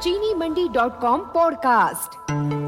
चीनीमंडी.com podcast.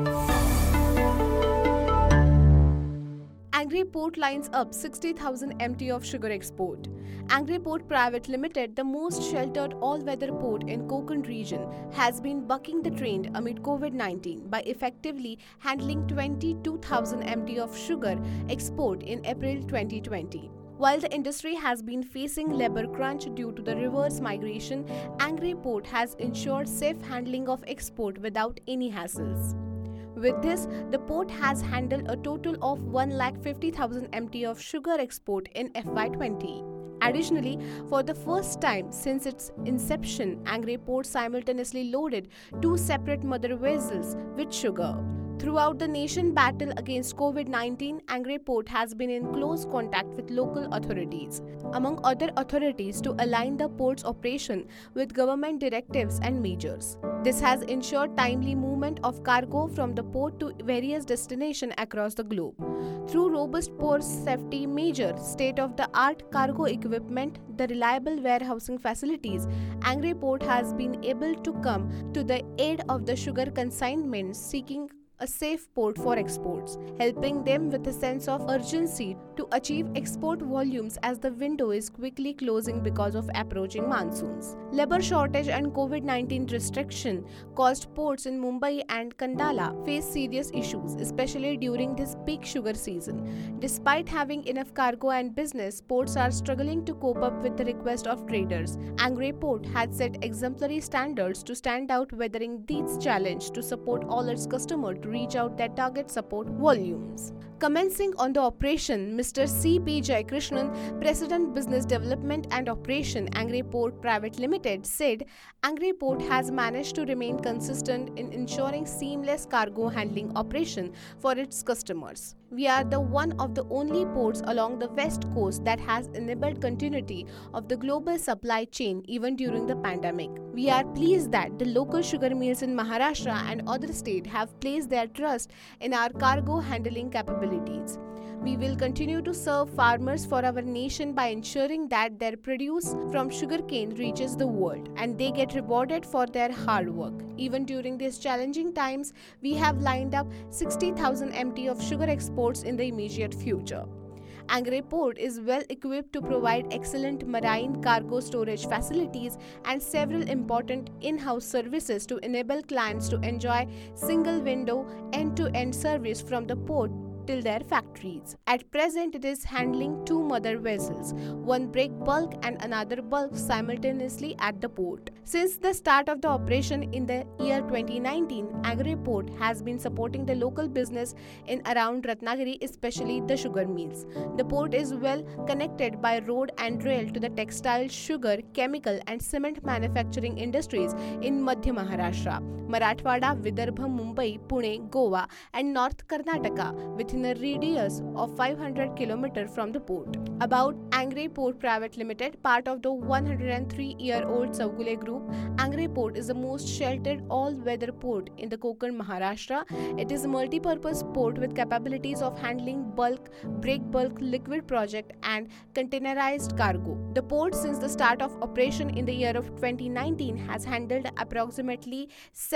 Angre Port lines up 60,000 MT of sugar export. Angre Port Private Limited, the most sheltered all-weather port in Konkan region, has been bucking the trend amid COVID-19 by effectively handling 22,000 MT of sugar export in April 2020. While the industry has been facing labor crunch due to the reverse migration, Angre Port has ensured safe handling of export without any hassles. With this, the port has handled a total of 150,000 MT of sugar export in FY20. Additionally, for the first time since its inception, Angre Port simultaneously loaded 2 separate mother vessels with sugar. Throughout the nation battle against COVID-19, Angre Port has been in close contact with local authorities, among other authorities, to align the port's operation with government directives and measures. This has ensured timely movement of cargo from the port to various destinations across the globe. Through robust port safety measures, state-of-the-art cargo equipment, the reliable warehousing facilities, Angre Port has been able to come to the aid of the sugar consignment seeking a safe port for exports, helping them with a sense of urgency to achieve export volumes as the window is quickly closing because of approaching monsoons. Labor shortage and COVID-19 restriction caused ports in Mumbai and Kandala face serious issues, especially during this peak sugar season. Despite having enough cargo and business, ports are struggling to cope up with the request of traders. Angre Port had set exemplary standards to stand out, weathering these challenges to support all its customers to reach out their target support volumes. Commencing on the operation, Mr. C.P. Jayakrishnan, President Business Development and Operation, Angre Port Private Limited, said Angre Port has managed to remain consistent in ensuring seamless cargo handling operation for its customers. We are the one of the only ports along the west coast that has enabled continuity of the global supply chain even during the pandemic. We are pleased that the local sugar mills in Maharashtra and other states have placed their trust in our cargo handling capabilities. We will continue to serve farmers for our nation by ensuring that their produce from sugarcane reaches the world and they get rewarded for their hard work. Even during these challenging times, we have lined up 60,000 MT of sugar exports in the immediate future. Angre Port is well equipped to provide excellent marine cargo storage facilities and several important in-house services to enable clients to enjoy single-window end-to-end service from the port till their factories. At present, it is handling 2 mother vessels, one break bulk and another bulk simultaneously at the port. Since the start of the operation in the year 2019, Angre Port has been supporting the local business in around Ratnagiri, especially the sugar mills. The port is well connected by road and rail to the textile, sugar, chemical and cement manufacturing industries in Madhya Maharashtra, Marathwada, Vidarbha, Mumbai, Pune, Goa and North Karnataka within a radius of 500 km from the port. About Angre Port Private Limited, part of the 103-year-old Chowgule Group, Angre Port is the most sheltered all-weather port in the Konkan, Maharashtra. It is a multi-purpose port with capabilities of handling bulk, break bulk, liquid project and containerized cargo. The port, since the start of operation in the year of 2019, has handled approximately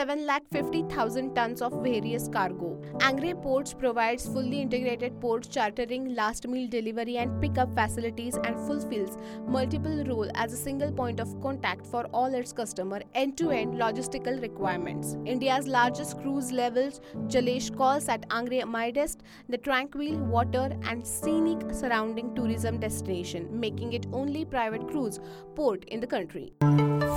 750,000 tons of various cargo. Angre Ports provides fully integrated port chartering, last mile delivery and pickup facilities and fulfills multiple roles as a single point of contact for all its customer end-to-end logistical requirements. India's largest cruise levels Jalesh calls at Angre Midest the tranquil water and scenic surrounding tourism destination, making it only private cruise port in the country.